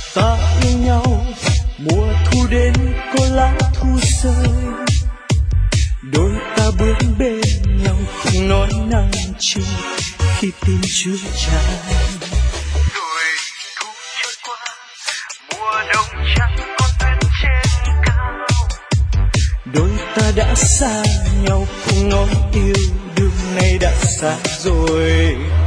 Ta yêu nhau mùa thu đến có lá thu rơi, đôi ta bước bên nhau không nói năng chi khi tim chưa tràn. Rồi thu trôi qua, mùa đông trắng còn bên trên cao. Đôi ta đã xa nhau không nói yêu, đường này đã xa rồi.